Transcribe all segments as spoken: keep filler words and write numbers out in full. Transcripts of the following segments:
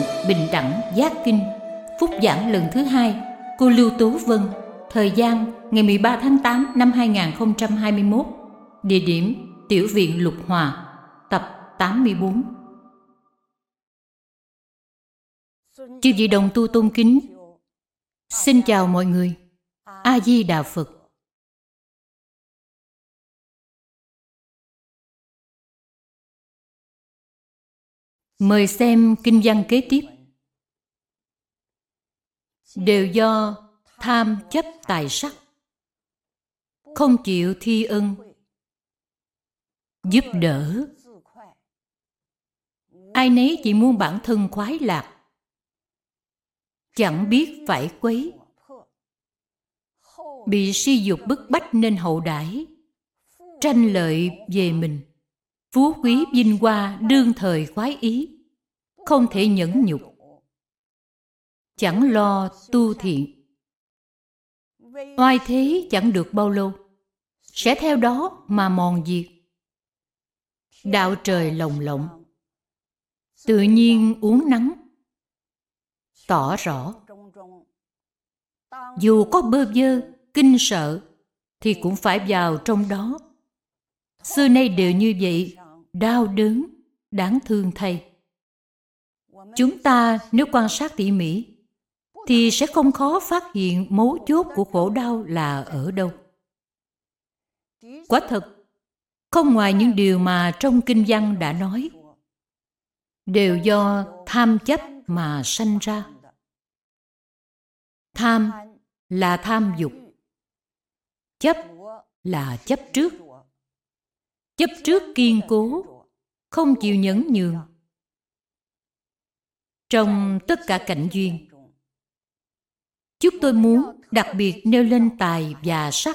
Bình Đẳng Giác Kinh. Phúc giảng lần thứ hai. Cô Lưu Tố Vân. Thời gian ngày mười ba tháng tám năm hai nghìn không trăm hai mươi mốt. Địa điểm Tiểu viện Lục Hòa. Tập tám mươi bốn. Chư vị đồng tu tôn kính, xin chào mọi người. A Di Đà Phật. Mời xem kinh văn kế tiếp. Đều do tham chấp tài sắc, không chịu thi ân, giúp đỡ. Ai nấy chỉ muốn bản thân khoái lạc, chẳng biết phải quấy. Bị si dục bức bách nên hậu đãi, tranh lợi về mình, phú quý vinh hoa đương thời khoái ý, không thể nhẫn nhục, chẳng lo tu thiện. Oai thế chẳng được bao lâu, sẽ theo đó mà mòn diệt. Đạo trời lồng lộng, tự nhiên uốn nắn, tỏ rõ. Dù có bơ vơ, kinh sợ, thì cũng phải vào trong đó. Xưa nay đều như vậy, đau đớn, đáng thương thay. Chúng ta nếu quan sát tỉ mỉ, thì sẽ không khó phát hiện mấu chốt của khổ đau là ở đâu. Quả thật, không ngoài những điều mà trong kinh văn đã nói, đều do tham chấp mà sanh ra. Tham là tham dục, chấp là chấp trước. Chấp trước kiên cố, không chịu nhẫn nhường. Trong tất cả cảnh duyên, chúng tôi muốn đặc biệt nêu lên tài và sắc.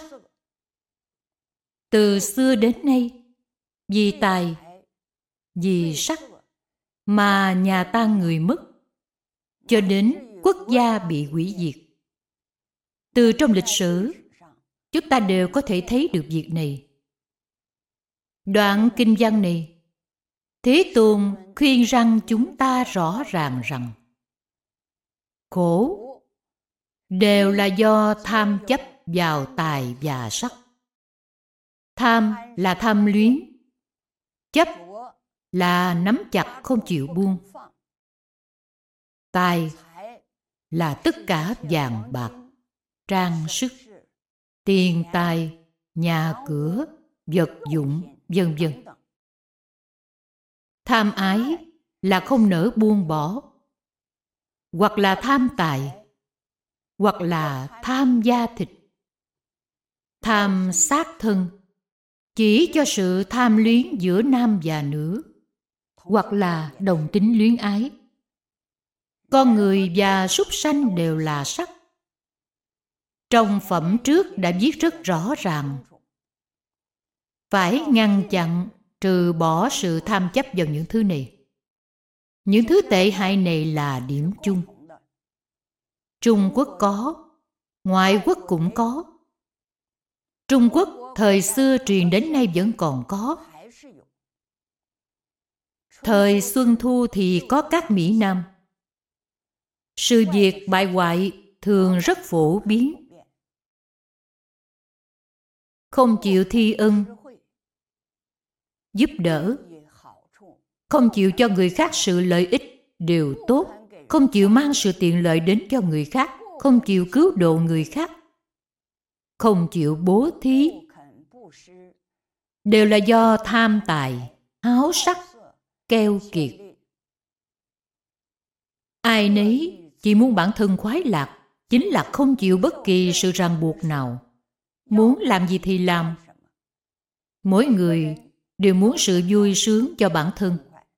Từ xưa đến nay, vì tài, vì sắc mà nhà tan người mất, cho đến quốc gia bị hủy diệt. Từ trong lịch sử, chúng ta đều có thể thấy được việc này. Đoạn kinh văn này, Thế Tôn khuyên răng chúng ta rõ ràng rằng khổ đều là do tham chấp vào tài và sắc. Tham là tham luyến, chấp là nắm chặt không chịu buông. Tài là tất cả vàng bạc, trang sức, tiền tài, nhà cửa, vật dụng, vân vân. Tham ái là không nỡ buông bỏ, hoặc là tham tài, hoặc là tham da thịt. Tham sát thân chỉ cho sự tham luyến giữa nam và nữ, hoặc là đồng tính luyến ái. Con người và súc sanh đều là sắc. Trong phẩm trước đã viết rất rõ ràng, phải ngăn chặn, trừ bỏ sự tham chấp vào những thứ này. Những thứ tệ hại này là điểm chung. Trung Quốc có, ngoại quốc cũng có. Trung Quốc thời xưa truyền đến nay vẫn còn có. Thời Xuân Thu thì có các Mỹ Nam. Sự việc bại hoại thường rất phổ biến. Không chịu thi ân, giúp đỡ, không chịu cho người khác sự lợi ích đều tốt, không chịu mang sự tiện lợi đến cho người khác, không chịu cứu độ người khác, không chịu bố thí, đều là do tham tài, háo sắc, keo kiệt. Ai nấy chỉ muốn bản thân khoái lạc, chính là không chịu bất kỳ sự ràng buộc nào. Muốn làm gì thì làm. Mỗi người đều muốn sự vui sướng cho bản thân.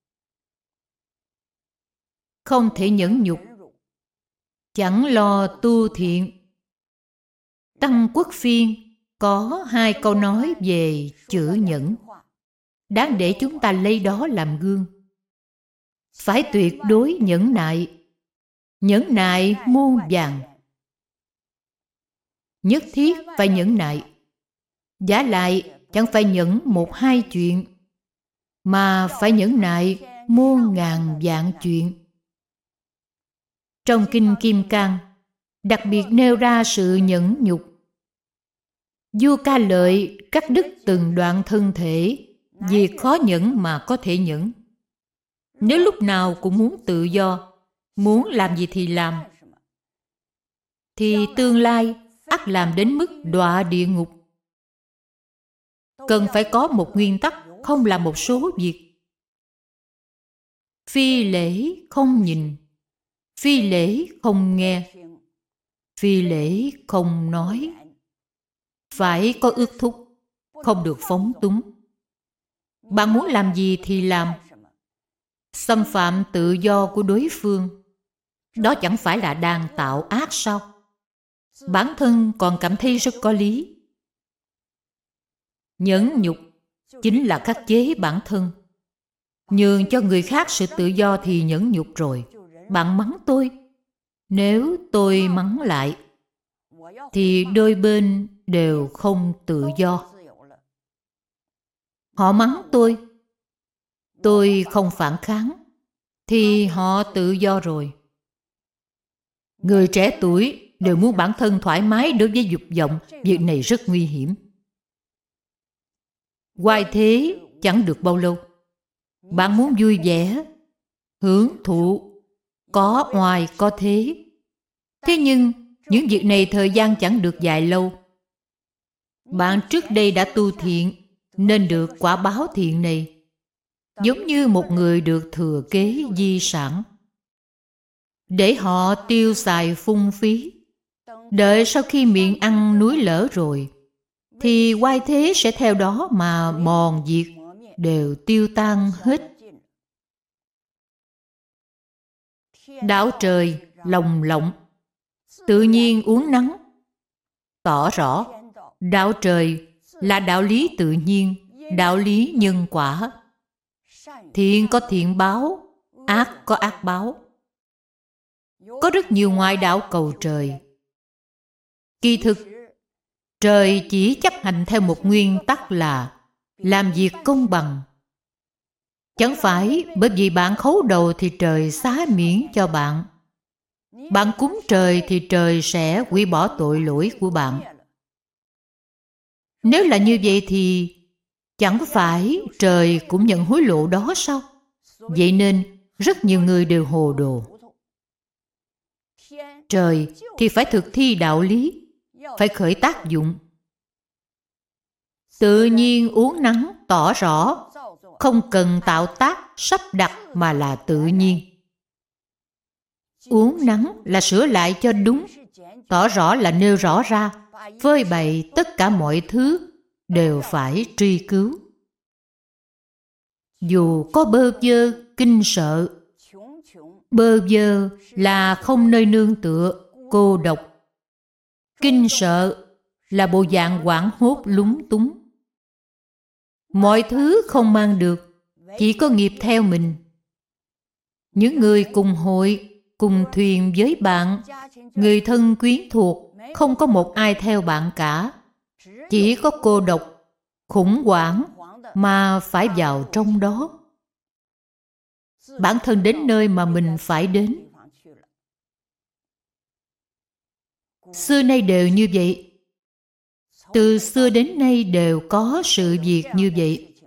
Không thể nhẫn nhục, chẳng lo tu thiện. Tăng Quốc Phiên có hai câu nói về chữ nhẫn, đáng để chúng ta lấy đó làm gương. Phải tuyệt đối nhẫn nại, nhẫn nại muôn vàn. Nhất thiết phải nhẫn nại, vả lại chẳng phải nhẫn một hai chuyện, mà phải nhẫn nại muôn ngàn vạn chuyện. Trong Kinh Kim Cang, đặc biệt nêu ra sự nhẫn nhục. Vua Ca Lợi cắt đứt từng đoạn thân thể, việc khó nhẫn mà có thể nhẫn. Nếu lúc nào cũng muốn tự do, muốn làm gì thì làm, thì tương lai ắt làm đến mức đọa địa ngục. Cần phải có một nguyên tắc không làm một số việc. Phi lễ không nhìn, phi lễ không nghe, phi lễ không nói. Phải có ước thúc, không được phóng túng. Bạn muốn làm gì thì làm. Xâm phạm tự do của đối phương, đó chẳng phải là đang tạo ác sao? Bản thân còn cảm thấy rất có lý. Nhẫn nhục chính là khắc chế bản thân. Nhường cho người khác sự tự do thì nhẫn nhục rồi. Bạn mắng tôi, nếu tôi mắng lại, thì đôi bên đều không tự do. Họ mắng tôi, tôi không phản kháng, thì họ tự do rồi. Người trẻ tuổi đều muốn bản thân thoải mái đối với dục vọng, việc này rất nguy hiểm. Hoài thế chẳng được bao lâu. Bạn muốn vui vẻ, hưởng thụ, có oai có thế. Thế nhưng những việc này thời gian chẳng được dài lâu. Bạn trước đây đã tu thiện nên được quả báo thiện này, giống như một người được thừa kế di sản. Để họ tiêu xài phung phí. Đợi sau khi miệng ăn núi lở rồi, thì oai thế sẽ theo đó mà mòn diệt, đều tiêu tan hết. Đạo trời lồng lộng, tự nhiên uốn nắn, tỏ rõ đạo trời là đạo lý tự nhiên, đạo lý nhân quả. Thiện có thiện báo, ác có ác báo. Có rất nhiều ngoại đạo cầu trời. Kỳ thực, trời chỉ chấp hành theo một nguyên tắc là làm việc công bằng. Chẳng phải bởi vì bạn khấu đầu thì trời xá miễn cho bạn. Bạn cúng trời thì trời sẽ hủy bỏ tội lỗi của bạn. Nếu là như vậy thì chẳng phải trời cũng nhận hối lộ đó sao? Vậy nên rất nhiều người đều hồ đồ. Trời thì phải thực thi đạo lý, phải khởi tác dụng. Tự nhiên uốn nắn tỏ rõ, không cần tạo tác sắp đặt mà là tự nhiên. Uốn nắn là sửa lại cho đúng, tỏ rõ là nêu rõ ra, phơi bày tất cả mọi thứ đều phải truy cứu. Dù có bơ vơ, kinh sợ. Bơ vơ là không nơi nương tựa, cô độc. Kinh sợ là bộ dạng hoảng hốt lúng túng. Mọi thứ không mang được, chỉ có nghiệp theo mình. Những người cùng hội, cùng thuyền với bạn, người thân quyến thuộc, không có một ai theo bạn cả. Chỉ có cô độc, khủng hoảng mà phải vào trong đó. Bản thân đến nơi mà mình phải đến. Xưa nay đều như vậy. Từ xưa đến nay đều có sự việc như vậy.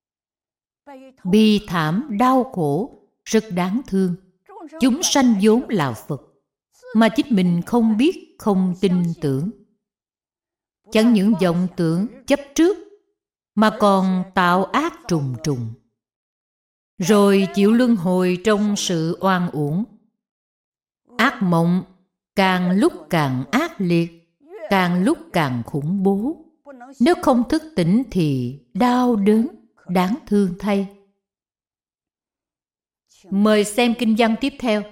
Bi thảm, đau khổ, rất đáng thương. Chúng sanh vốn là Phật, mà chính mình không biết, không tin tưởng. Chẳng những vọng tưởng chấp trước, mà còn tạo ác trùng trùng. Rồi chịu luân hồi trong sự oan uổng. Ác mộng càng lúc càng ác liệt, càng lúc càng khủng bố. Nếu không thức tỉnh thì đau đớn, đáng thương thay. Mời xem kinh văn tiếp theo.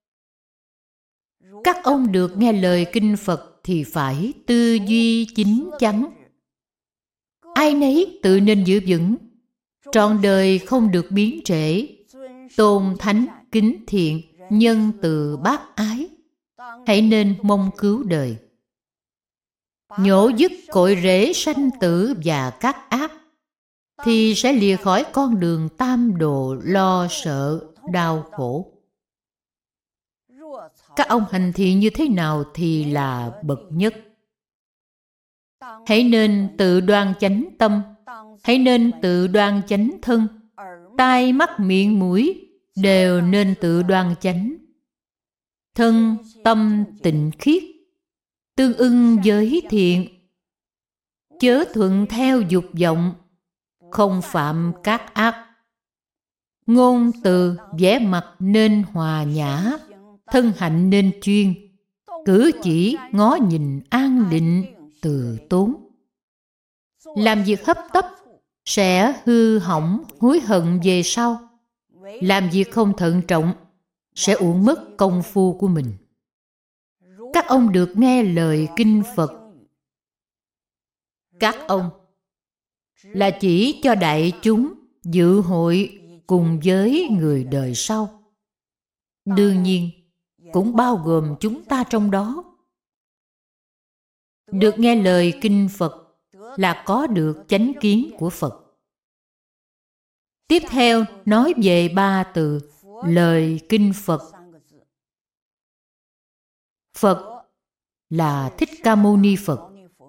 Các ông được nghe lời kinh Phật thì phải tư duy chín chắn. Ai nấy tự nên giữ vững, trọn đời không được biến trễ, tôn thánh, kính thiện, nhân từ bác ái. Hãy nên mong cứu đời. Nhổ dứt cội rễ sanh tử và các ác, thì sẽ lìa khỏi con đường tam độ lo sợ, đau khổ. Các ông hành thiện như thế nào thì là bậc nhất. Hãy nên tự đoan chánh tâm, hãy nên tự đoan chánh thân, tai mắt miệng mũi đều nên tự đoan chánh. Thân tâm tịnh khiết, tương ưng với thiện, chớ thuận theo dục vọng, không phạm các ác. Ngôn từ vẻ mặt nên hòa nhã, thân hạnh nên chuyên, cử chỉ ngó nhìn an định từ tốn. Làm việc hấp tấp sẽ hư hỏng hối hận về sau. Làm việc không thận trọng sẽ uổng mất công phu của mình. Các ông được nghe lời kinh Phật. Các ông là chỉ cho đại chúng dự hội cùng với người đời sau. Đương nhiên, cũng bao gồm chúng ta trong đó. Được nghe lời kinh Phật là có được chánh kiến của Phật. Tiếp theo nói về ba từ lời kinh Phật. Phật là Thích Ca Mâu Ni Phật.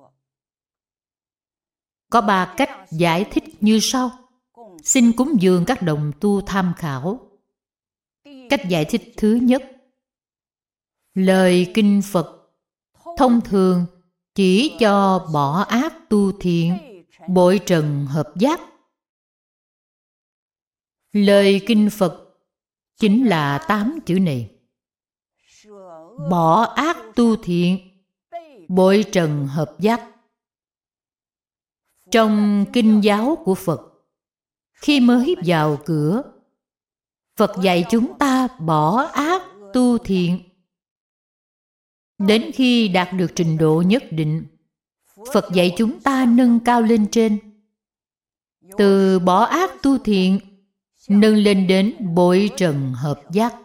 Có ba cách giải thích như sau. Xin cúng dường các đồng tu tham khảo. Cách giải thích thứ nhất. Lời kinh Phật thông thường chỉ cho bỏ ác tu thiện, bội trần hợp giác. Lời kinh Phật chính là tám chữ này. Bỏ ác tu thiện, bội trần hợp giác. Trong kinh giáo của Phật, khi mới vào cửa, Phật dạy chúng ta bỏ ác tu thiện. Đến khi đạt được trình độ nhất định, Phật dạy chúng ta nâng cao lên trên. Từ bỏ ác tu thiện, nâng lên đến bội trần hợp giác.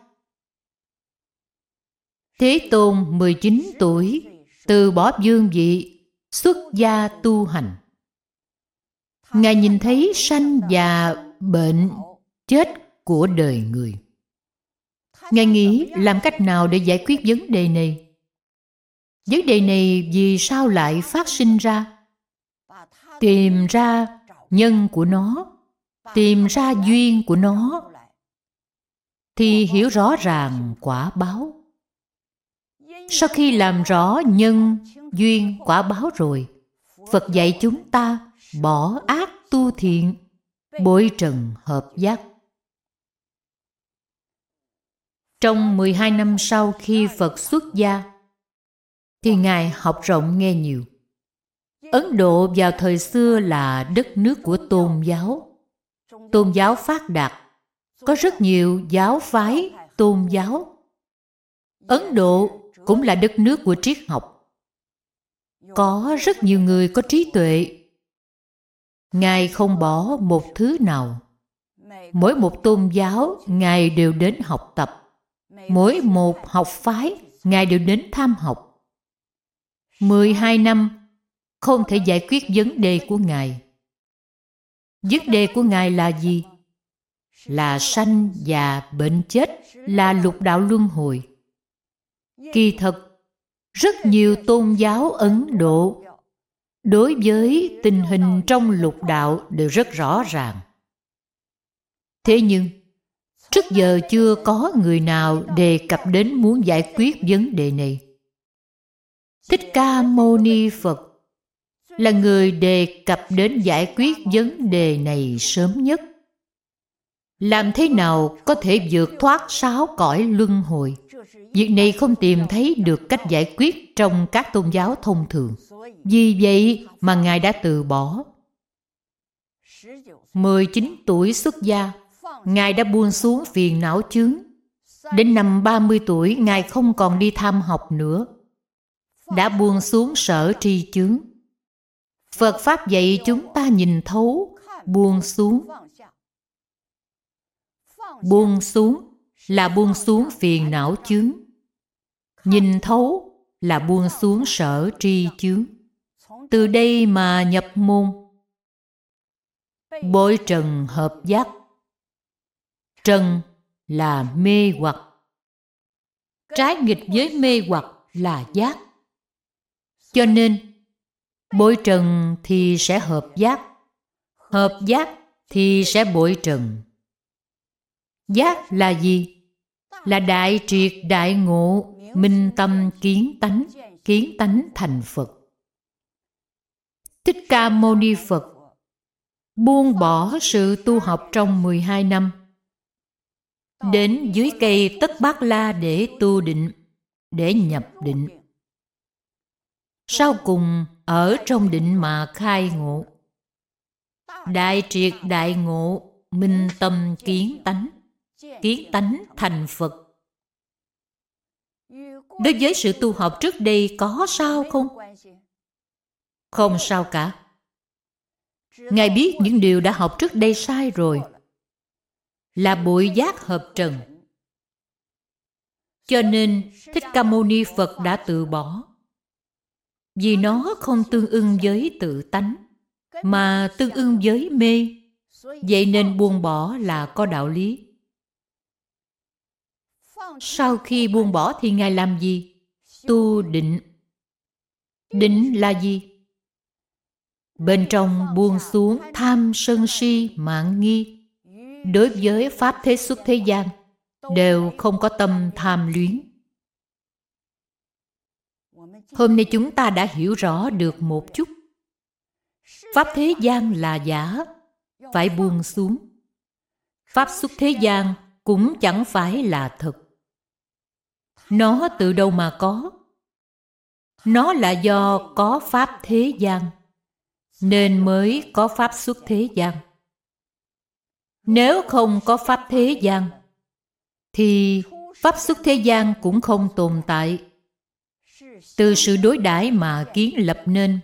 Thế Tôn mười chín tuổi, từ bỏ vương vị, xuất gia tu hành. Ngài nhìn thấy sanh già, bệnh, chết của đời người. Ngài nghĩ làm cách nào để giải quyết vấn đề này? Vấn đề này vì sao lại phát sinh ra? Tìm ra nhân của nó, tìm ra duyên của nó, thì hiểu rõ ràng quả báo. Sau khi làm rõ nhân, duyên, quả báo rồi, Phật dạy chúng ta bỏ ác tu thiện, bội trần hợp giác. Trong mười hai năm sau khi Phật xuất gia, thì Ngài học rộng nghe nhiều. Ấn Độ vào thời xưa là đất nước của tôn giáo. Tôn giáo phát đạt, có rất nhiều giáo phái tôn giáo. Ấn Độ cũng là đất nước của triết học. Có rất nhiều người có trí tuệ. Ngài không bỏ một thứ nào. Mỗi một tôn giáo, Ngài đều đến học tập. Mỗi một học phái, Ngài đều đến tham học. mười hai năm không thể giải quyết vấn đề của Ngài. Vấn đề của Ngài là gì? Là sanh già bệnh chết, là lục đạo luân hồi. Kỳ thật, rất nhiều tôn giáo Ấn Độ đối với tình hình trong lục đạo đều rất rõ ràng. Thế nhưng, trước giờ chưa có người nào đề cập đến muốn giải quyết vấn đề này. Thích Ca Mâu Ni Phật là người đề cập đến giải quyết vấn đề này sớm nhất. Làm thế nào có thể vượt thoát sáu cõi luân hồi? Việc này không tìm thấy được cách giải quyết trong các tôn giáo thông thường. Vì vậy mà Ngài đã từ bỏ. mười chín tuổi xuất gia, Ngài đã buông xuống phiền não chướng. Đến năm ba mươi tuổi, Ngài không còn đi tham học nữa. Đã buông xuống sở tri chướng. Phật Pháp dạy chúng ta nhìn thấu, buông xuống. Buông xuống là buông xuống phiền não chướng. Nhìn thấu là buông xuống sở tri chướng. Từ đây mà nhập môn. Bội trần hợp giác. Trần là mê hoặc. trái nghịch với mê hoặc là giác. Cho nên, bội trần thì sẽ hợp giác, hợp giác thì sẽ bội trần. Giác là gì? Là đại triệt đại ngộ, minh tâm kiến tánh, kiến tánh thành Phật. Thích Ca Mâu Ni Phật buông bỏ sự tu học trong mười hai năm, đến dưới cây Tất Bát La để tu định, để nhập định. Sau cùng ở trong định mà khai ngộ. Đại triệt đại ngộ, minh tâm kiến tánh, kiến tánh thành Phật. Đối với sự tu học trước đây có sao không? Không sao cả. Ngài biết những điều đã học trước đây sai rồi, là bội giác hợp trần. Cho nên Thích Ca Mâu Ni Phật đã từ bỏ, vì nó không tương ưng với tự tánh, mà tương ưng với mê. Vậy nên buông bỏ là có đạo lý. Sau khi buông bỏ thì Ngài làm gì? Tu định. Định là gì? Bên trong buông xuống tham sân si mạn nghi. Đối với pháp thế xuất thế gian đều không có tâm tham luyến. Hôm nay chúng ta đã hiểu rõ được một chút. Pháp thế gian là giả, phải buông xuống. Pháp xuất thế gian cũng chẳng phải là thật. Nó từ đâu mà có? Nó là do có pháp thế gian, nên mới có pháp xuất thế gian. Nếu không có pháp thế gian, thì pháp xuất thế gian cũng không tồn tại. Từ sự đối đãi mà kiến lập nên.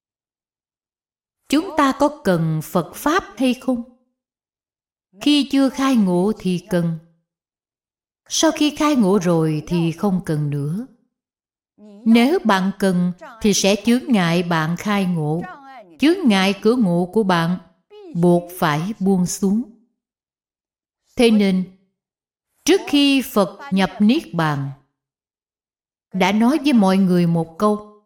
Chúng ta có cần Phật Pháp hay không? Khi chưa khai ngộ thì cần. Sau khi khai ngộ rồi thì không cần nữa. Nếu bạn cần thì sẽ chướng ngại bạn khai ngộ. Chướng ngại cửa ngộ của bạn buộc phải buông xuống. Thế nên, trước khi Phật nhập Niết Bàn, đã nói với mọi người một câu.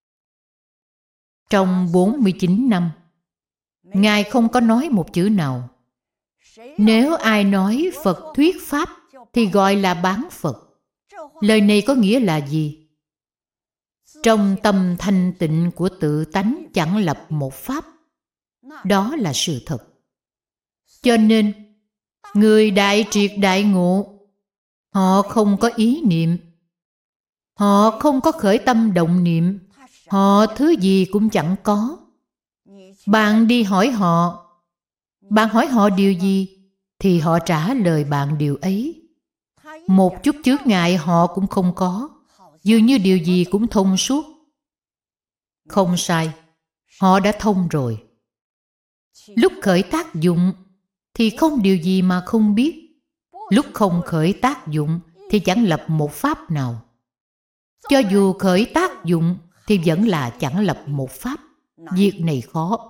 Trong bốn mươi chín năm, Ngài không có nói một chữ nào. Nếu ai nói Phật thuyết Pháp thì gọi là bán Phật. Lời này có nghĩa là gì? Trong tâm thanh tịnh của tự tánh chẳng lập một Pháp. Đó là sự thật. Cho nên, người đại triệt đại ngộ, họ không có ý niệm. Họ không có khởi tâm động niệm. Họ thứ gì cũng chẳng có. Bạn đi hỏi họ, bạn hỏi họ điều gì, thì họ trả lời bạn điều ấy. Một chút chướng ngại họ cũng không có, dường như điều gì cũng thông suốt. Không sai, họ đã thông rồi. Lúc khởi tác dụng thì không điều gì mà không biết. Lúc không khởi tác dụng thì chẳng lập một pháp nào. Cho dù khởi tác dụng thì vẫn là chẳng lập một pháp. Việc này khó.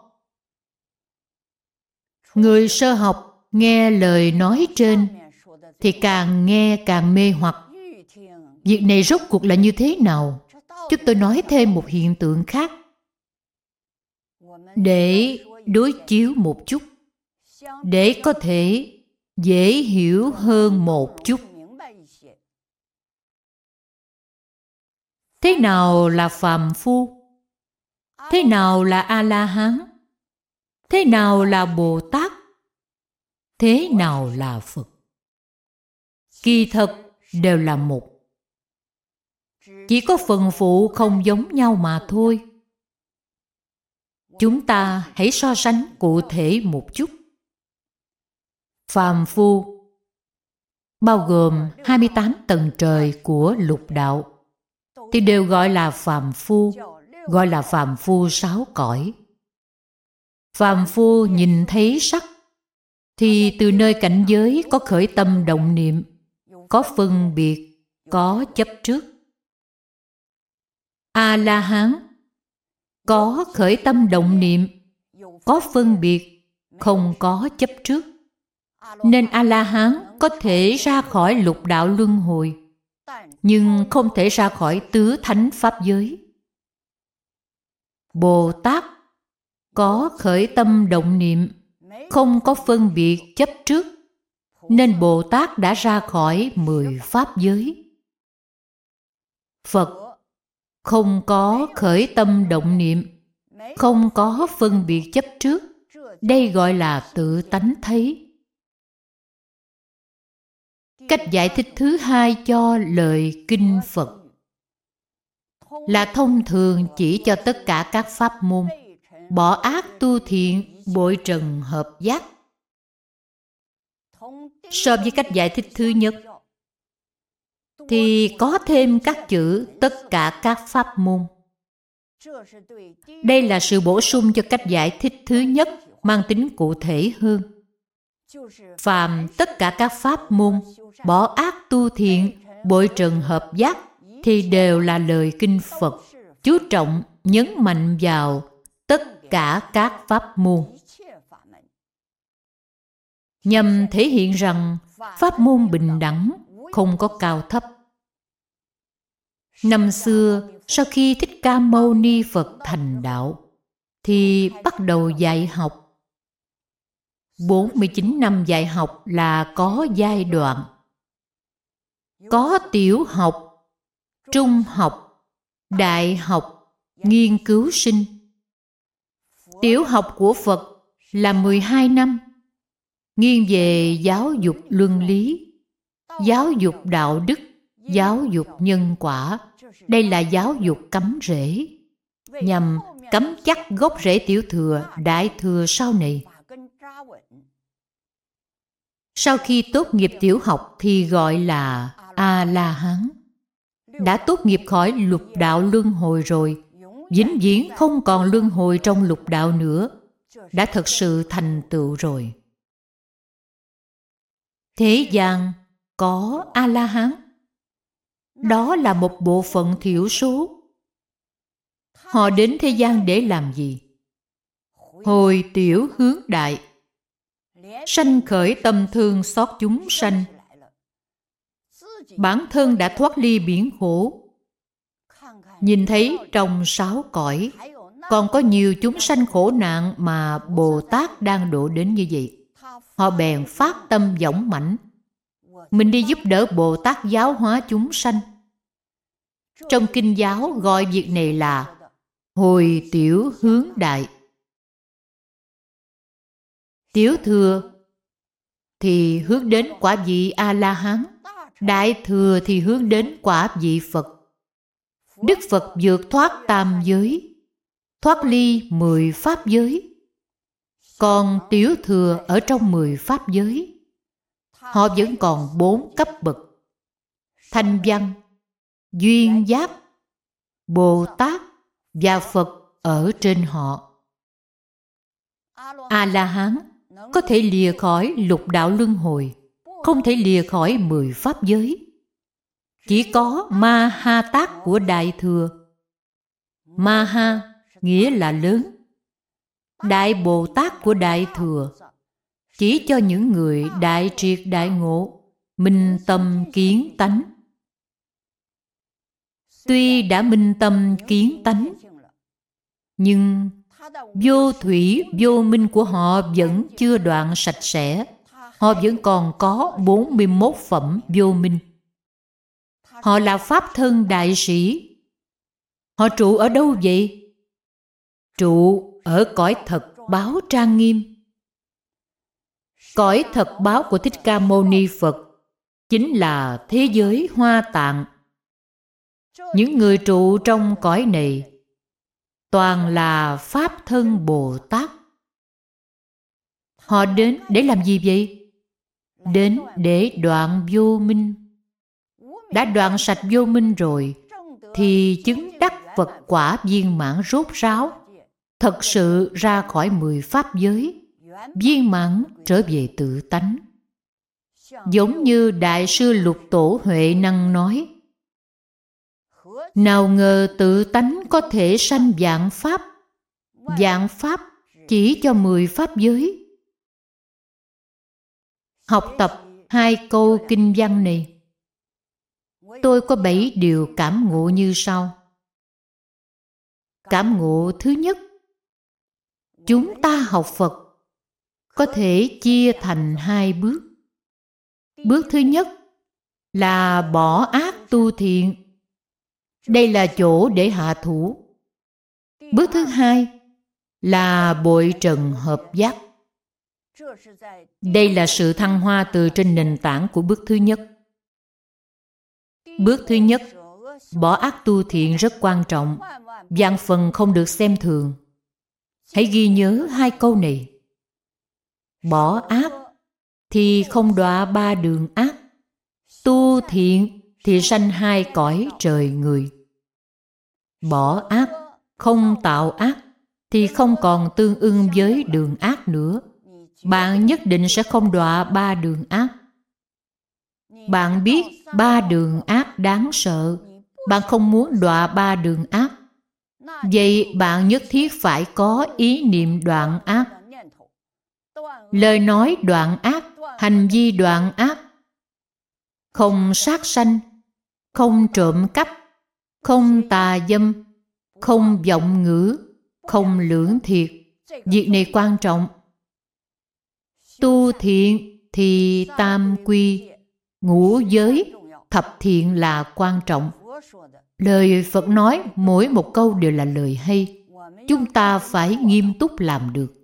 Người sơ học nghe lời nói trên thì càng nghe càng mê hoặc. Việc này rốt cuộc là như thế nào? Chúng tôi nói thêm một hiện tượng khác để đối chiếu một chút, để có thể dễ hiểu hơn một chút. Thế nào là phàm phu? Thế nào là A-la-hán? Thế nào là Bồ Tát? Thế nào là Phật? Kỳ thật đều là một. Chỉ có phần phụ không giống nhau mà thôi. Chúng ta hãy so sánh cụ thể một chút. Phàm phu bao gồm hai mươi tám tầng trời của lục đạo thì đều gọi là phàm phu, gọi là phàm phu sáu cõi. Phàm phu nhìn thấy sắc thì từ nơi cảnh giới có khởi tâm động niệm, có phân biệt, có chấp trước. A-la-hán có khởi tâm động niệm, có phân biệt, không có chấp trước. Nên A-la-hán có thể ra khỏi lục đạo luân hồi, nhưng không thể ra khỏi tứ thánh pháp giới. Bồ Tát có khởi tâm động niệm, không có phân biệt chấp trước, nên Bồ Tát đã ra khỏi mười pháp giới. Phật không có khởi tâm động niệm, không có phân biệt chấp trước. Đây gọi là tự tánh thấy. Cách giải thích thứ hai cho lời kinh Phật là thông thường chỉ cho tất cả các pháp môn, bỏ ác tu thiện, bội trần hợp giác. So với cách giải thích thứ nhất, thì có thêm các chữ tất cả các pháp môn. Đây là sự bổ sung cho cách giải thích thứ nhất, mang tính cụ thể hơn. Phàm tất cả các pháp môn, bỏ ác tu thiện, bội trần hợp giác, thì đều là lời kinh Phật, chú trọng nhấn mạnh vào tất cả các pháp môn, nhằm thể hiện rằng pháp môn bình đẳng, không có cao thấp. Năm xưa, sau khi Thích Ca Mâu Ni Phật thành đạo, thì bắt đầu dạy học. bốn mươi chín năm dạy học là có giai đoạn. Có tiểu học, trung học, đại học, nghiên cứu sinh. Tiểu học của Phật là mười hai năm, nghiêng về giáo dục luân lý, giáo dục đạo đức, giáo dục nhân quả. Đây là giáo dục cắm rễ, nhằm cắm chắc gốc rễ tiểu thừa, đại thừa sau này. Sau khi tốt nghiệp tiểu học thì gọi là A-la-hán. Đã tốt nghiệp khỏi lục đạo luân hồi rồi, vĩnh viễn không còn luân hồi trong lục đạo nữa, đã thật sự thành tựu rồi. Thế gian có A-la-hán, đó là một bộ phận thiểu số. Họ đến thế gian để làm gì? Hồi tiểu hướng đại, sanh khởi tâm thương xót chúng sanh. Bản thân đã thoát ly biển khổ, nhìn thấy trong sáu cõi còn có nhiều chúng sanh khổ nạn mà Bồ Tát đang độ đến như vậy. Họ bèn phát tâm dũng mãnh, mình đi giúp đỡ Bồ Tát giáo hóa chúng sanh. Trong kinh giáo gọi việc này là hồi tiểu hướng đại. Tiểu thừa thì hướng đến quả vị A-la-hán, đại thừa thì hướng đến quả vị Phật. Đức Phật vượt thoát tam giới, thoát ly mười pháp giới. Còn tiểu thừa ở trong mười pháp giới, họ vẫn còn bốn cấp bậc: thanh văn, duyên giác, Bồ Tát và Phật ở trên họ. A-la-hán có thể lìa khỏi lục đạo luân hồi, không thể lìa khỏi mười pháp giới. Chỉ có Ma-ha-tát của đại thừa. Ma-ha nghĩa là lớn. Đại Bồ Tát của đại thừa chỉ cho những người đại triệt đại ngộ, minh tâm kiến tánh. Tuy đã minh tâm kiến tánh, nhưng vô thủy vô minh của họ vẫn chưa đoạn sạch sẽ. Họ vẫn còn có bốn mươi mốt phẩm vô minh. Họ là pháp thân đại sĩ. Họ trụ ở đâu vậy? Trụ ở cõi thật báo trang nghiêm. Cõi thật báo của Thích Ca Mâu Ni Phật chính là thế giới Hoa Tạng. Những người trụ trong cõi này toàn là pháp thân Bồ Tát. Họ đến để làm gì vậy? Đến để đoạn vô minh. Đã đoạn sạch vô minh rồi thì chứng đắc Phật quả viên mãn rốt ráo, thật sự ra khỏi mười pháp giới, viên mãn trở về tự tánh. Giống như Đại sư Lục Tổ Huệ Năng nói: nào ngờ tự tánh có thể sanh vạn pháp, vạn pháp chỉ cho mười pháp giới. Học tập hai câu kinh văn này, tôi có bảy điều cảm ngộ như sau. Cảm ngộ thứ nhất, chúng ta học Phật có thể chia thành hai bước. Bước thứ nhất là bỏ ác tu thiện. Đây là chỗ để hạ thủ. Bước thứ hai là bội trần hợp giác. Đây là sự thăng hoa từ trên nền tảng của bước thứ nhất. Bước thứ nhất, bỏ ác tu thiện rất quan trọng, vạn phần không được xem thường. Hãy ghi nhớ hai câu này. Bỏ ác thì không đọa ba đường ác, tu thiện thì sanh hai cõi trời người. Bỏ ác, không tạo ác thì không còn tương ưng với đường ác nữa. Bạn nhất định sẽ không đọa ba đường ác. Bạn biết ba đường ác đáng sợ, bạn không muốn đọa ba đường ác. Vậy bạn nhất thiết phải có ý niệm đoạn ác. Lời nói đoạn ác, hành vi đoạn ác. Không sát sanh, không trộm cắp, không tà dâm, không vọng ngữ, không lưỡng thiệt. Việc này quan trọng. Tu thiện thì tam quy, ngũ giới, thập thiện là quan trọng. Lời Phật nói mỗi một câu đều là lời hay. Chúng ta phải nghiêm túc làm được.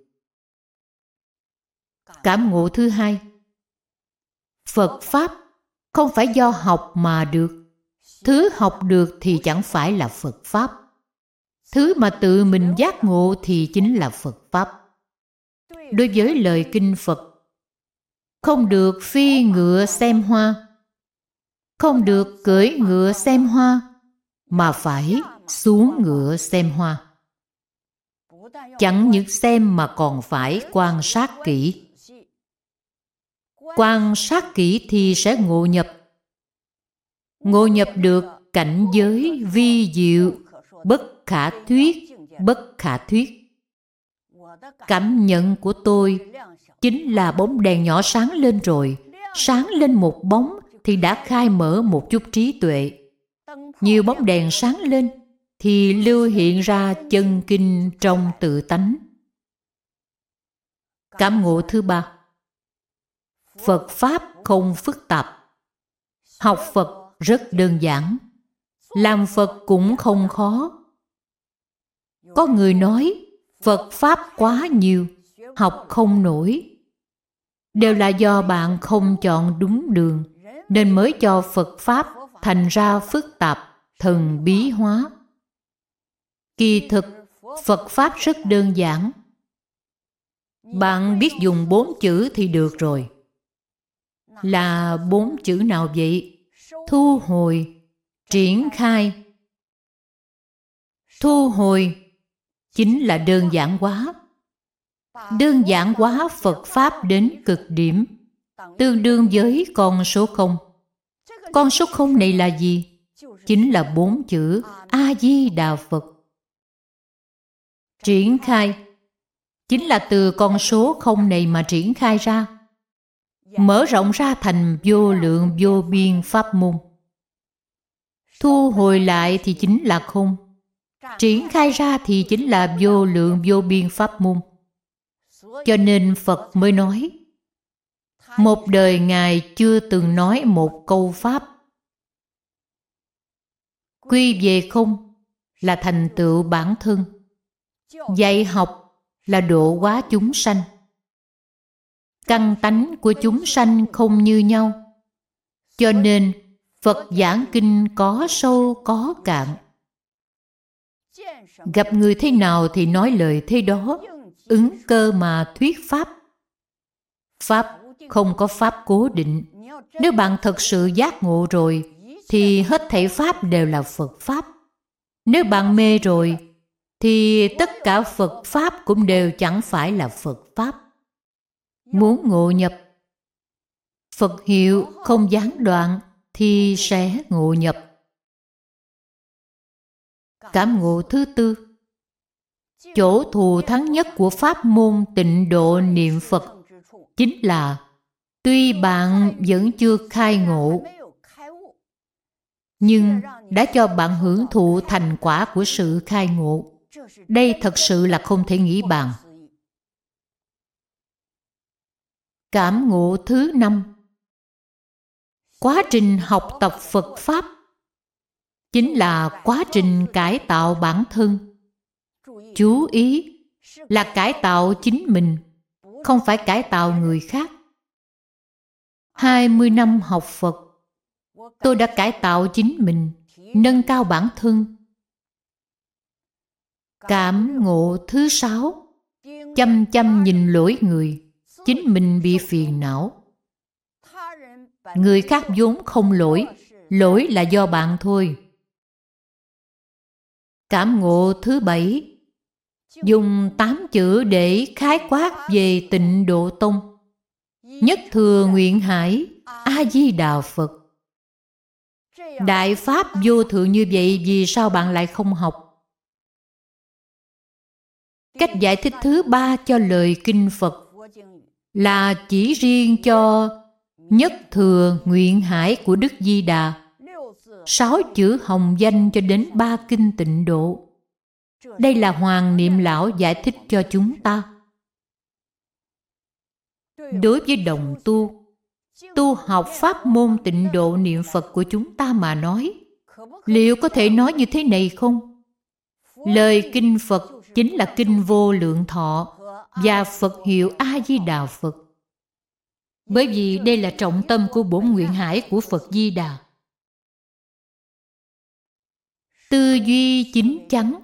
Cảm ngộ thứ hai, Phật Pháp không phải do học mà được. Thứ học được thì chẳng phải là Phật Pháp. Thứ mà tự mình giác ngộ thì chính là Phật Pháp. Đối với lời kinh Phật, không được phi ngựa xem hoa, không được cưỡi ngựa xem hoa, mà phải xuống ngựa xem hoa. Chẳng những xem mà còn phải quan sát kỹ. Quan sát kỹ thì sẽ ngộ nhập. Ngộ nhập được cảnh giới vi diệu, bất khả thuyết, bất khả thuyết. Cảm nhận của tôi chính là bóng đèn nhỏ sáng lên rồi. Sáng lên một bóng thì đã khai mở một chút trí tuệ. Nhiều bóng đèn sáng lên thì lưu hiện ra chân kinh trong tự tánh. Cảm ngộ thứ ba, Phật Pháp không phức tạp. Học Phật rất đơn giản. Làm Phật cũng không khó. Có người nói Phật Pháp quá nhiều, học không nổi. Đều là do bạn không chọn đúng đường, nên mới cho Phật Pháp thành ra phức tạp, thần bí hóa. Kỳ thực, Phật Pháp rất đơn giản. Bạn biết dùng bốn chữ thì được rồi. Là bốn chữ nào vậy? Thu hồi, triển khai. Thu hồi chính là đơn giản hóa. Đơn giản hóa Phật Pháp đến cực điểm, tương đương với con số không. Con số không này là gì? Chính là bốn chữ A-di-đà Phật. Triển khai chính là từ con số không này mà triển khai ra, mở rộng ra thành vô lượng vô biên pháp môn. Thu hồi lại thì chính là không, triển khai ra thì chính là vô lượng vô biên pháp môn. Cho nên Phật mới nói, một đời Ngài chưa từng nói một câu Pháp. Quy về không là thành tựu bản thân. Dạy học là độ hóa chúng sanh. Căn tánh của chúng sanh không như nhau. Cho nên Phật giảng kinh có sâu có cạn. Gặp người thế nào thì nói lời thế đó, ứng cơ mà thuyết Pháp. Pháp không có Pháp cố định. Nếu bạn thật sự giác ngộ rồi, thì hết thảy Pháp đều là Phật Pháp. Nếu bạn mê rồi, thì tất cả Phật Pháp cũng đều chẳng phải là Phật Pháp. Muốn ngộ nhập, Phật hiệu không gián đoạn thì sẽ ngộ nhập. Cảm ngộ thứ tư, chỗ thù thắng nhất của pháp môn tịnh độ niệm Phật chính là tuy bạn vẫn chưa khai ngộ, nhưng đã cho bạn hưởng thụ thành quả của sự khai ngộ. Đây thật sự là không thể nghĩ bàn. Cảm ngộ thứ năm. Quá trình học tập Phật Pháp chính là quá trình cải tạo bản thân. Chú ý là cải tạo chính mình, không phải cải tạo người khác. hai mươi năm học Phật, tôi đã cải tạo chính mình, nâng cao bản thân. Cảm ngộ thứ sáu. Chăm chăm nhìn lỗi người, chính mình bị phiền não. Người khác vốn không lỗi, lỗi là do bạn thôi. Cảm ngộ thứ bảy. Dùng tám chữ để khái quát về Tịnh Độ Tông. Nhất thừa nguyện hải, A-di-đà Phật. Đại Pháp vô thượng như vậy, vì sao bạn lại không học? Cách giải thích thứ ba cho lời kinh Phật là chỉ riêng cho Nhất thừa nguyện hải của Đức Di Đà, sáu chữ hồng danh cho đến ba kinh Tịnh Độ. Đây là Hoàng Niệm Lão giải thích cho chúng ta. Đối với đồng tu, tu học pháp môn Tịnh Độ niệm Phật của chúng ta mà nói, liệu có thể nói như thế này không? Lời kinh Phật chính là kinh Vô Lượng Thọ và Phật hiệu A-di-đà Phật. Bởi vì đây là trọng tâm của bổn nguyện hải của Phật Di Đà. Tư duy chính chắn.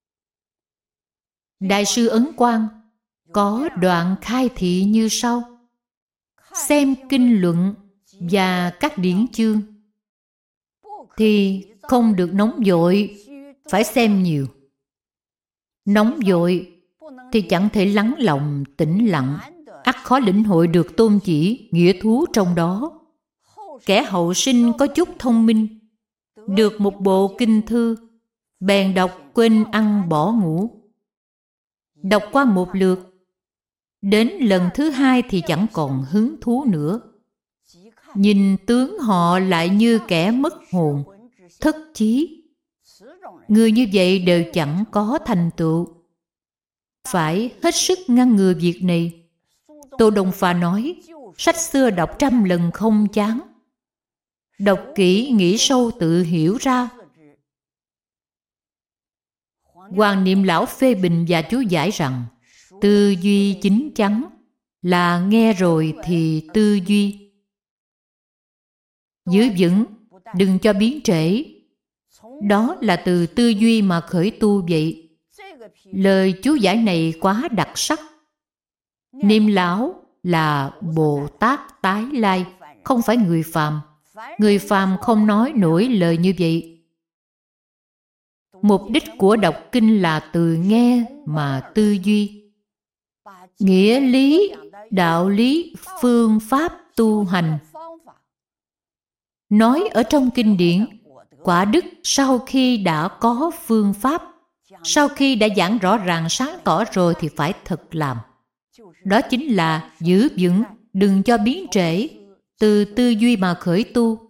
Đại sư Ấn Quang có đoạn khai thị như sau. Xem kinh luận và các điển chương thì không được nóng vội, phải xem nhiều. Nóng vội thì chẳng thể lắng lòng tĩnh lặng, ắt khó lĩnh hội được tôn chỉ nghĩa thú trong đó. Kẻ hậu sinh có chút thông minh, được một bộ kinh thư, bèn đọc quên ăn bỏ ngủ. Đọc qua một lượt, đến lần thứ hai thì chẳng còn hứng thú nữa. Nhìn tướng họ lại như kẻ mất hồn, thất chí. Người như vậy đều chẳng có thành tựu. Phải hết sức ngăn ngừa việc này. Tô Đông Phà nói, sách xưa đọc trăm lần không chán. Đọc kỹ nghĩ sâu tự hiểu ra. Hoàng Niệm Lão phê bình và chú giải rằng, tư duy chính chắn là nghe rồi thì tư duy. Giữ vững, đừng cho biến trễ. Đó là từ tư duy mà khởi tu vậy. Lời chú giải này quá đặc sắc. Niệm Lão là Bồ Tát tái lai, không phải người phàm. Người phàm không nói nổi lời như vậy. Mục đích của đọc kinh là từ nghe mà tư duy. Nghĩa lý, đạo lý, phương pháp tu hành. Nói ở trong kinh điển, quả đức sau khi đã có phương pháp, sau khi đã giảng rõ ràng sáng tỏ rồi thì phải thực làm. Đó chính là giữ vững, đừng cho biến trễ, từ tư duy mà khởi tu.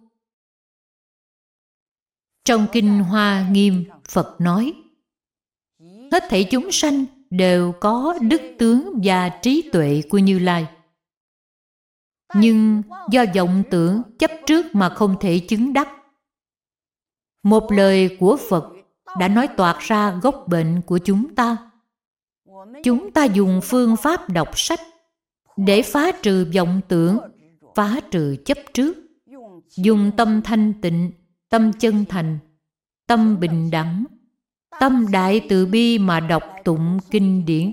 Trong kinh Hoa Nghiêm, Phật nói, hết thảy chúng sanh đều có đức tướng và trí tuệ của Như Lai. Nhưng do vọng tưởng chấp trước mà không thể chứng đắc. Một lời của Phật đã nói toạc ra gốc bệnh của chúng ta. Chúng ta dùng phương pháp đọc sách để phá trừ vọng tưởng, phá trừ chấp trước, dùng tâm thanh tịnh, tâm chân thành, tâm bình đẳng, tâm đại từ bi mà đọc tụng kinh điển.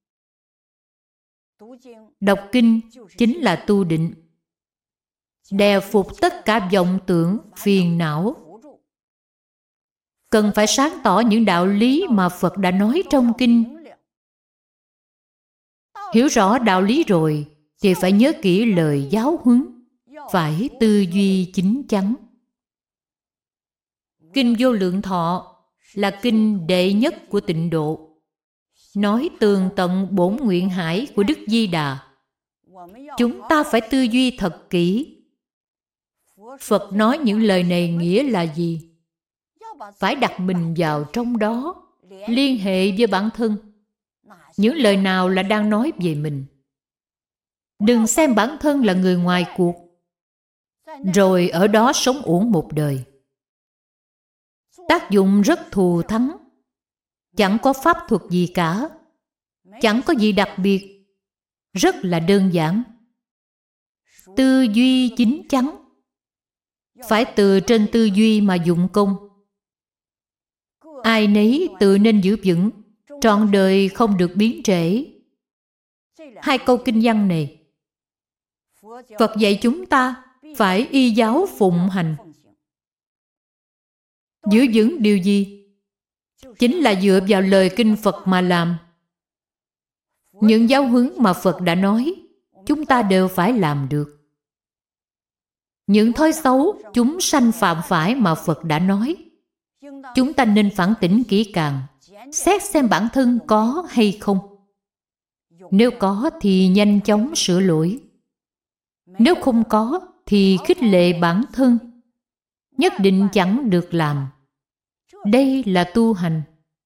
Đọc kinh chính là tu định, đè phục tất cả vọng tưởng, phiền não. Cần phải sáng tỏ những đạo lý mà Phật đã nói trong kinh. Hiểu rõ đạo lý rồi thì phải nhớ kỹ lời giáo huấn, phải tư duy chính chắn. Kinh Vô Lượng Thọ là kinh đệ nhất của Tịnh Độ, nói tường tận bổn nguyện hải của Đức Di Đà. Chúng ta phải tư duy thật kỹ. Phật nói những lời này nghĩa là gì? phải đặt mình vào trong đó, liên hệ với bản thân. Những lời nào là đang nói về mình. Đừng xem bản thân là người ngoài cuộc, rồi ở đó sống uổng một đời. Tác dụng rất thù thắng, chẳng có pháp thuật gì cả, chẳng có gì đặc biệt, rất là đơn giản. Tư duy chín chắn, phải từ trên tư duy mà dụng công. Ai nấy tự nên giữ vững, trọn đời không được biến trễ. Hai câu kinh văn này, Phật dạy chúng ta phải y giáo phụng hành. Giữ vững điều gì? Chính là dựa vào lời kinh Phật mà làm. Những giáo huấn mà Phật đã nói, chúng ta đều phải làm được. Những thói xấu chúng sanh phạm phải mà Phật đã nói, chúng ta nên phản tỉnh kỹ càng, xét xem bản thân có hay không. Nếu có thì nhanh chóng sửa lỗi. Nếu không có thì khích lệ bản thân, nhất định chẳng được làm. Đây là tu hành.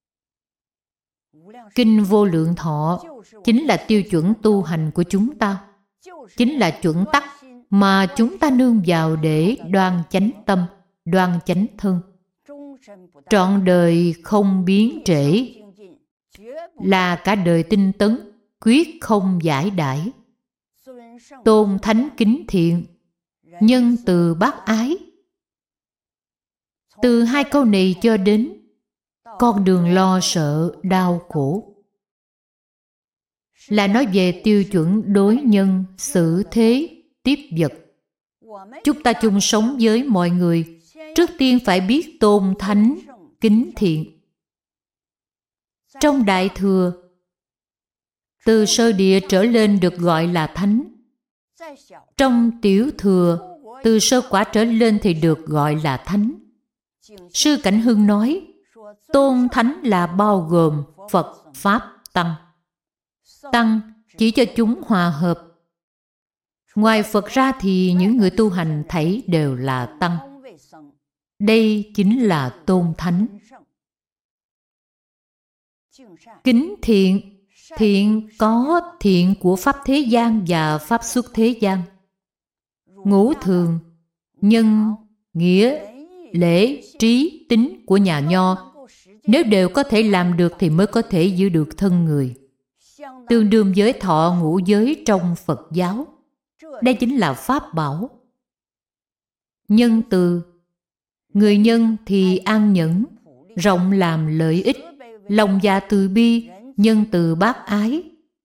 Kinh Vô Lượng Thọ chính là tiêu chuẩn tu hành của chúng ta, chính là chuẩn tắc mà chúng ta nương vào để đoan chánh tâm, đoan chánh thân. Trọn đời không biến trễ, là cả đời tinh tấn, quyết không giải đãi. Tôn thánh kính thiện, nhân từ bác ái. Từ hai câu này cho đến con đường lo sợ, đau khổ, là nói về tiêu chuẩn đối nhân, xử thế, tiếp vật. Chúng ta chung sống với mọi người, trước tiên phải biết tôn thánh, kính thiện. Trong Đại Thừa, từ sơ địa trở lên được gọi là thánh. Trong Tiểu Thừa, từ sơ quả trở lên thì được gọi là thánh. Sư Cảnh Hưng nói, tôn thánh là bao gồm Phật, Pháp, Tăng. Tăng chỉ cho chúng hòa hợp. Ngoài Phật ra thì những người tu hành thảy đều là Tăng. Đây chính là tôn thánh. Kính thiện, thiện có thiện của Pháp thế gian và Pháp xuất thế gian. Ngũ thường, nhân, nghĩa, lễ, trí, tính của nhà Nho, nếu đều có thể làm được thì mới có thể giữ được thân người. Tương đương với thọ ngũ giới trong Phật giáo. Đây chính là Pháp bảo. Nhân từ, người nhân thì an nhẫn, rộng làm lợi ích, lòng dạ từ bi, nhân từ bác ái.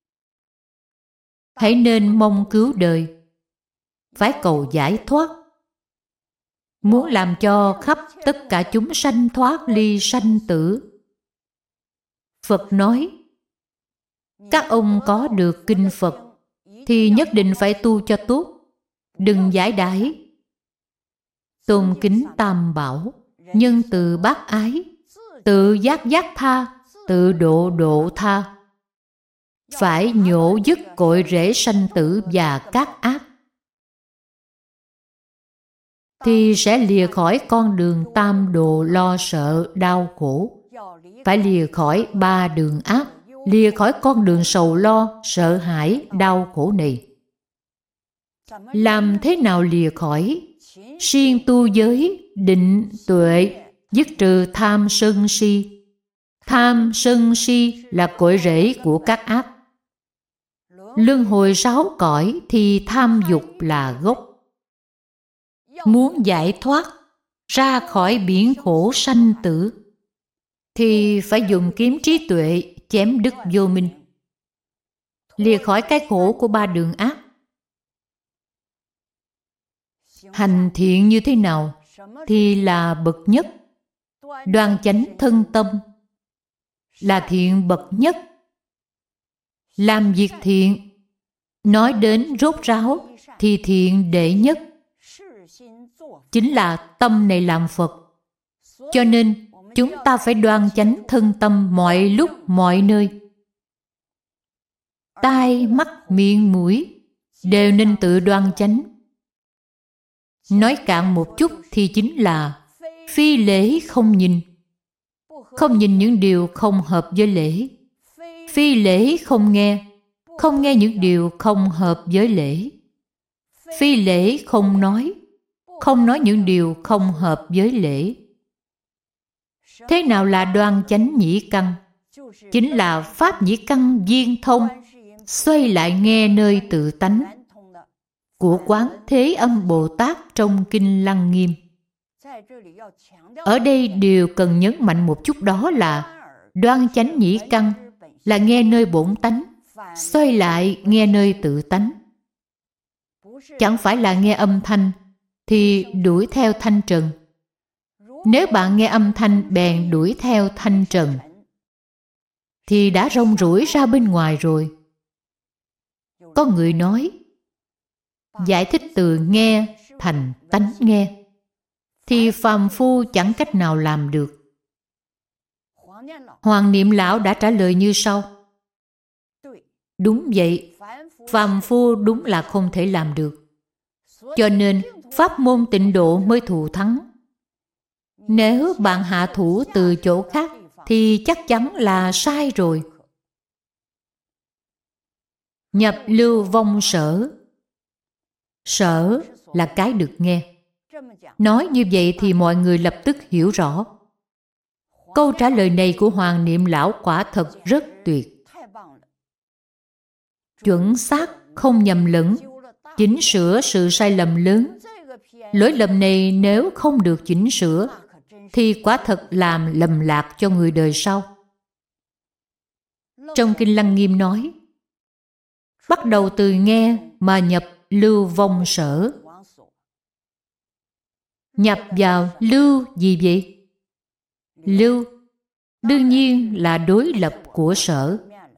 Hãy nên mong cứu đời, phải cầu giải thoát. Muốn làm cho khắp tất cả chúng sanh thoát ly sanh tử. Phật nói, các ông có được kinh Phật thì nhất định phải tu cho tốt, đừng giải đãi. Tôn kính Tam Bảo, nhân từ bác ái, tự giác giác tha, tự độ độ tha. Phải nhổ dứt cội rễ sanh tử và các ác, thì sẽ lìa khỏi con đường tam đồ lo sợ đau khổ. Phải lìa khỏi ba đường ác, lìa khỏi con đường sầu lo, sợ hãi, đau khổ này. Làm thế nào lìa khỏi? Siêng tu giới, định, tuệ, dứt trừ tham sân si. Tham sân si là cội rễ của các ác. Luân hồi sáu cõi thì tham dục là gốc. Muốn giải thoát ra khỏi biển khổ sanh tử thì phải dùng kiếm trí tuệ chém đứt vô minh, lìa khỏi cái khổ của ba đường ác. Hành thiện như thế nào thì là bậc nhất. Đoan chánh thân tâm là thiện bậc nhất. Làm việc thiện, nói đến rốt ráo thì thiện đệ nhất. Chính là tâm này làm Phật. Cho nên chúng ta phải đoan chánh thân tâm mọi lúc mọi nơi. Tai, mắt, miệng, mũi đều nên tự đoan chánh. Nói cạn một chút thì chính là Phi lễ không nhìn. Không nhìn những điều không hợp với lễ. Phi lễ không nghe. Không nghe những điều không hợp với lễ. Phi lễ không nói. Không nói những điều không hợp với lễ. Thế nào là đoan chánh nhĩ căn? Chính là pháp nhĩ căn viên thông, xoay lại nghe nơi tự tánh của Quán Thế Âm Bồ Tát trong Kinh Lăng Nghiêm. Ở đây điều cần nhấn mạnh một chút đó là đoan chánh nhĩ căn là nghe nơi bổn tánh, xoay lại nghe nơi tự tánh. Chẳng phải là nghe âm thanh thì đuổi theo thanh trần. Nếu bạn nghe âm thanh bèn đuổi theo thanh trần thì đã rong ruổi ra bên ngoài rồi. Có người nói giải thích từ nghe thành tánh nghe thì phàm phu chẳng cách nào làm được. Hoàng Niệm Lão đã trả lời như sau: đúng vậy, phàm phu đúng là không thể làm được. Cho nên pháp môn tịnh độ mới thù thắng. Nếu bạn hạ thủ từ chỗ khác thì chắc chắn là sai rồi. Nhập lưu vong sở. Sở là cái được nghe. Nói như vậy thì mọi người lập tức hiểu rõ. Câu trả lời này của Hoàng Niệm Lão quả thật rất tuyệt. Chuẩn xác, không nhầm lẫn, chỉnh sửa sự sai lầm lớn. Lỗi lầm này nếu không được chỉnh sửa thì quả thật làm lầm lạc cho người đời sau. Trong Kinh Lăng Nghiêm nói, bắt đầu từ nghe mà nhập lưu vong sở. Nhập vào lưu gì vậy? Lưu đương nhiên là đối lập của sở.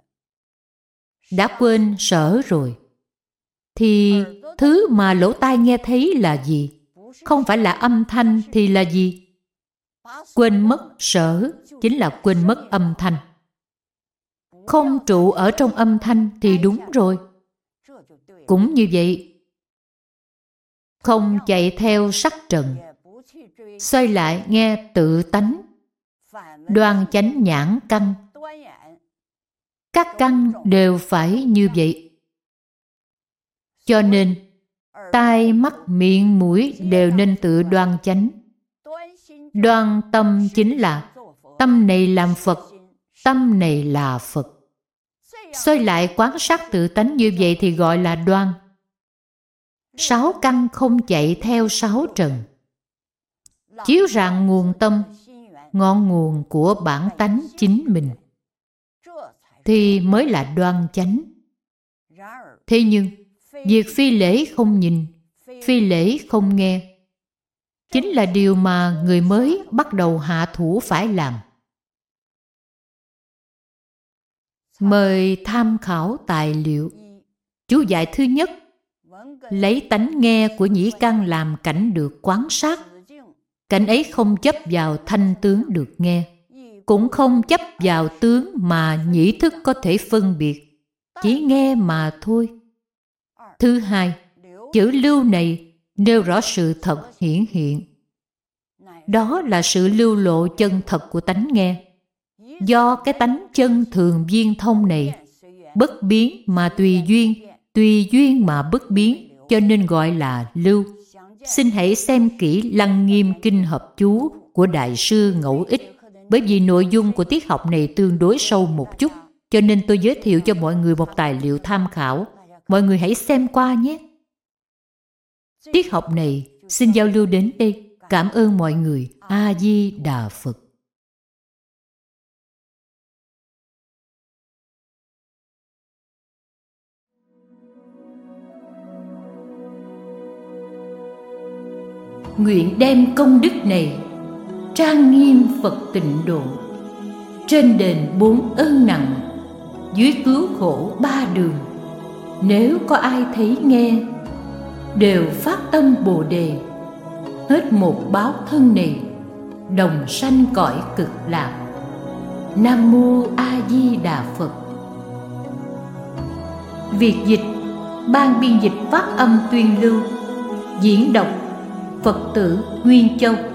Đã quên sở rồi thì thứ mà lỗ tai nghe thấy là gì? Không phải là âm thanh thì là gì? Quên mất sở chính là quên mất âm thanh. Không trụ ở trong âm thanh thì đúng rồi. Cũng như vậy, không chạy theo sắc trần, xoay lại nghe tự tánh, đoan chánh nhãn căn. Các căn đều phải như vậy. Cho nên tai, mắt, miệng, mũi đều nên tự đoan chánh. Đoan tâm chính là tâm này làm Phật, tâm này là Phật. Xoay lại quán sát tự tánh như vậy thì gọi là đoan. Sáu căn không chạy theo sáu trần. Chiếu rạng nguồn tâm, ngọn nguồn của bản tánh chính mình thì mới là đoan chánh. Thế nhưng việc phi lễ không nhìn, phi lễ không nghe chính là điều mà người mới bắt đầu hạ thủ phải làm. Mời tham khảo tài liệu. Chú giải thứ nhất, lấy tánh nghe của nhĩ căn làm cảnh được quán sát. Cảnh ấy không chấp vào thanh tướng được nghe, cũng không chấp vào tướng mà nhĩ thức có thể phân biệt, chỉ nghe mà thôi. Thứ hai, chữ lưu này nêu rõ sự thật hiển hiện. Đó là sự lưu lộ chân thật của tánh nghe. Do cái tánh chân thường viên thông này bất biến mà tùy duyên, tùy duyên mà bất biến, cho nên gọi là lưu. Xin hãy xem kỹ Lăng Nghiêm Kinh Hợp Chú của Đại sư Ngẫu Ích. Bởi vì nội dung của tiết học này tương đối sâu một chút, cho nên tôi giới thiệu cho mọi người một tài liệu tham khảo. Mọi người hãy xem qua nhé. Tiết học này xin giao lưu đến đây. Cảm ơn mọi người. A Di Đà Phật. Nguyện đem công đức này trang nghiêm Phật tịnh độ, trên đền bốn ơn nặng, dưới cứu khổ ba đường. Nếu có ai thấy nghe, đều phát tâm Bồ Đề, hết một báo thân này, đồng sanh cõi cực lạc. Nam Mô A Di Đà Phật. Việc dịch, ban biên dịch phát âm tuyên lưu, diễn đọc Phật tử Nguyên Châu.